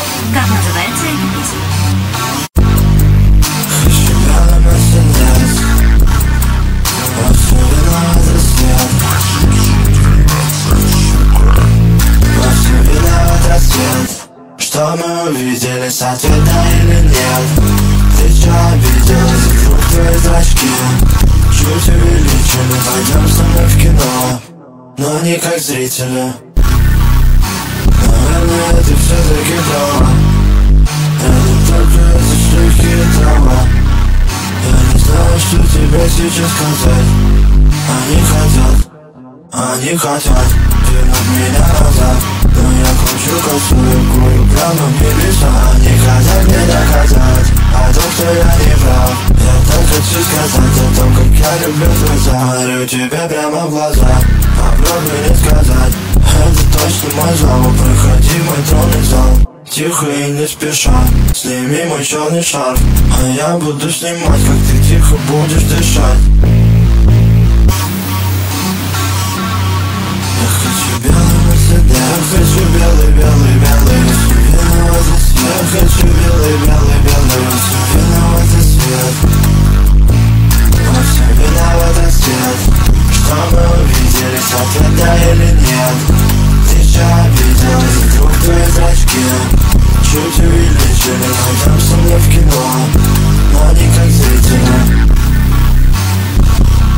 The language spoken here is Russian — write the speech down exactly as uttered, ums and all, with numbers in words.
Как называется эта песня? Хочу белый Мерседес, особенно за свет. Во всем виноват рассвет. Что мы увидели, с ответа или нет? Ты чё обиделась, вдруг твои зрачки чуть увеличили? Пойдем со мной в кино, но не как зрители. Наверное, ты все-таки права. Это только из-за шлюхи и трава. Я не знаю, что тебе сейчас сказать. Они хотят, они хотят вернуть меня назад, но я кручу косую курю прямо в небеса. Они хотят мне доказать о том, что я не прав. Я так хочу сказать о том, как я люблю твой запах. Смотрю тебе прямо в глаза, попробуй не сказать. Это точно мой зал, проходи в мой тронный зал. Тихо и не спеша, сними мой черный шарф, а я буду снимать, как ты тихо будешь дышать. Я хочу белый Мерседес, я хочу белый, белый, белый. Я виноват за свет. Я хочу белый, белый, белый. Я виноват за свет. Во всем виноват рассвет. Что мы увидели, с ответа или нет? Ты чё обиделась, вдруг твои зрачки чуть увеличили? Пойдем со мной в кино, но не как зрители.